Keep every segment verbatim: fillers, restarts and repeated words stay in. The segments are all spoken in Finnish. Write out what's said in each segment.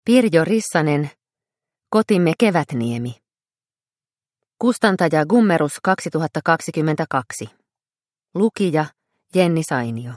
Pirjo Rissanen, Kotimme Kevätniemi. Kustantaja Gummerus kaksituhattakaksikymmentäkaksi. Lukija Jenni Sainio.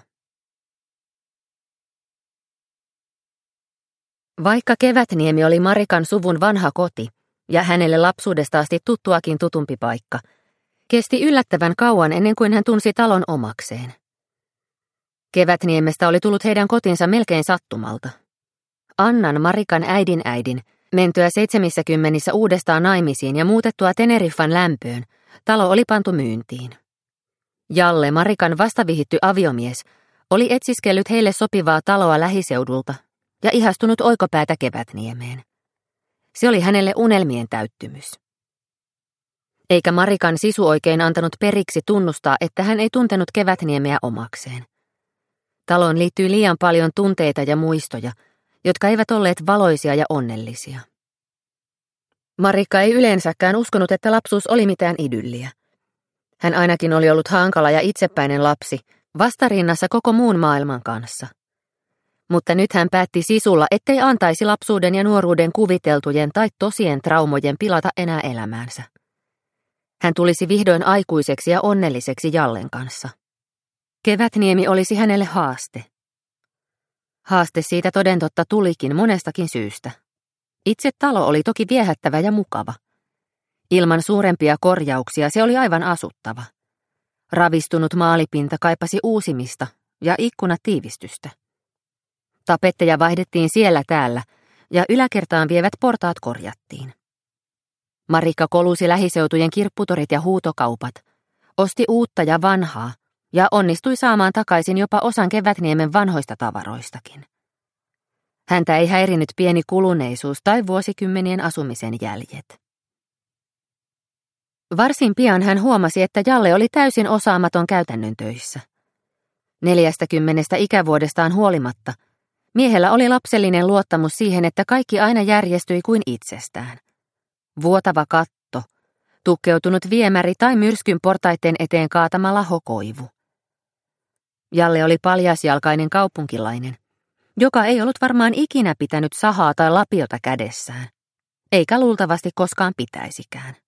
Vaikka Kevätniemi oli Marikan suvun vanha koti ja hänelle lapsuudesta asti tuttuakin tutumpi paikka, kesti yllättävän kauan ennen kuin hän tunsi talon omakseen. Kevätniemestä oli tullut heidän kotinsa melkein sattumalta. Annan, Marikan äidin äidin, mentyä seitsemissäkymmenissä uudestaan naimisiin ja muutettua Teneriffan lämpöön, talo oli pantu myyntiin. Jalle, Marikan vastavihitty aviomies, oli etsiskellyt heille sopivaa taloa lähiseudulta ja ihastunut oikopäätä Kevätniemeen. Se oli hänelle unelmien täyttymys. Eikä Marikan sisu oikein antanut periksi tunnustaa, että hän ei tuntenut Kevätniemeä omakseen. Taloon liittyi liian paljon tunteita ja muistoja, jotka eivät olleet valoisia ja onnellisia. Marikka ei yleensäkään uskonut, että lapsuus oli mitään idylliä. Hän ainakin oli ollut hankala ja itsepäinen lapsi, vastarinnassa koko muun maailman kanssa. Mutta nyt hän päätti sisulla, ettei antaisi lapsuuden ja nuoruuden kuviteltujen tai tosien traumojen pilata enää elämäänsä. Hän tulisi vihdoin aikuiseksi ja onnelliseksi Jallen kanssa. Kevätniemi olisi hänelle haaste. Haaste siitä toden totta tulikin monestakin syystä. Itse talo oli toki viehättävä ja mukava. Ilman suurempia korjauksia se oli aivan asuttava. Ravistunut maalipinta kaipasi uusimista ja ikkunat tiivistystä. Tapetteja vaihdettiin siellä täällä ja yläkertaan vievät portaat korjattiin. Marikka kolusi lähiseutujen kirpputorit ja huutokaupat, osti uutta ja vanhaa ja onnistui saamaan takaisin jopa osan Kevätniemen vanhoista tavaroistakin. Häntä ei häirinyt pieni kuluneisuus tai vuosikymmenien asumisen jäljet. Varsin pian hän huomasi, että Jalle oli täysin osaamaton käytännön töissä. Neljästäkymmenestä ikävuodestaan huolimatta, miehellä oli lapsellinen luottamus siihen, että kaikki aina järjestyi kuin itsestään. Vuotava katto, tukkeutunut viemäri tai myrskyn portaiden eteen kaatama lahokoivu. Jalle oli paljasjalkainen kaupunkilainen, joka ei ollut varmaan ikinä pitänyt sahaa tai lapiota kädessään, eikä luultavasti koskaan pitäisikään.